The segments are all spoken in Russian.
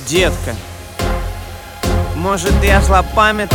Детка, может, я злопамятный?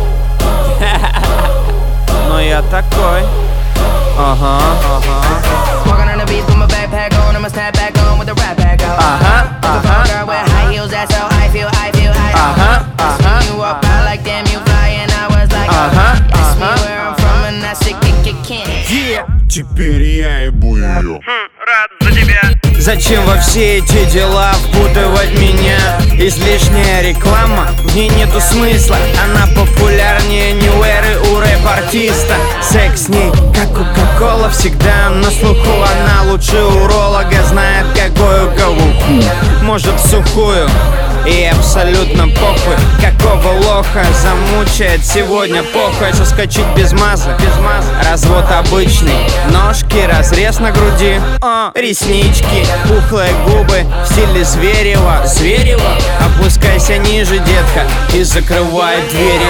Но я такой. Ага. Walking on the beach with my backpack on, and my snap back on with the rap back on. Girl with high heels, that's how I feel. Swing you up, I like damn you fly, and I was like, ask me where I'm from, and I said, can't. Теперь я ебу ее. Рад за тебя. Зачем во все эти дела впутывать меня? Излишняя реклама, в ней нету смысла. Она популярнее нью-эры у рэп-артиста. Секс с ней, как кока-кола, всегда на слуху. Она лучше уролога, знает какую кавуху. Может сухую, и абсолютно похуй. Какого лоха замучает сегодня похуй. Соскочить без маза, развод обычный. Ножки, разрез на груди, реснички, пухлые губы в стиле Зверева. Опускайся ниже, детка, и закрывай двери.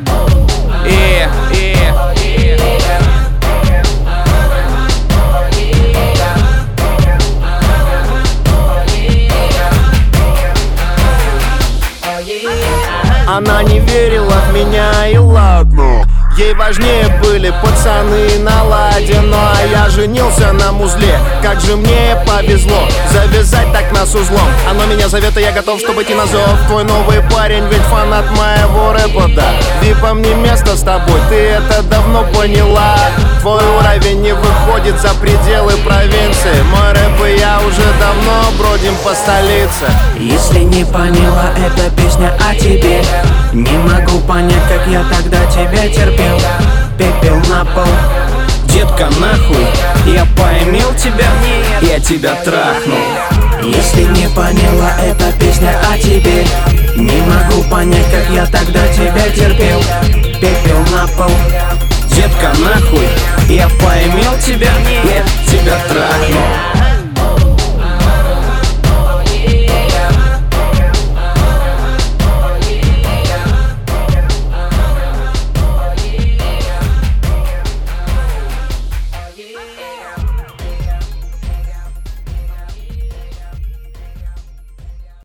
Она не верила в меня, и ладно. Ей важнее были пацаны на ладе. Ну а я женился на музле. Как же мне повезло завязать так нас узлом. Оно меня зовет, и я готов, чтобы идти на зов. Твой новый парень, ведь фанат моего рэпа, да. Випом не место с тобой, ты это давно поняла. Твой уровень не выходит за пределы провинции. Мой рэп и я уже давно бродим по столице. Если не поняла, эта песня о тебе. Не могу понять, как я тогда тебя терпел. Пепел на пол. Детка, нахуй, я поимел тебя, я тебя трахнул. Если не поняла, эта песня о тебе. Не могу понять, как я тогда тебя терпел. Пепел на пол. Детка, нахуй, я поимел тебя, я тебя трахнул.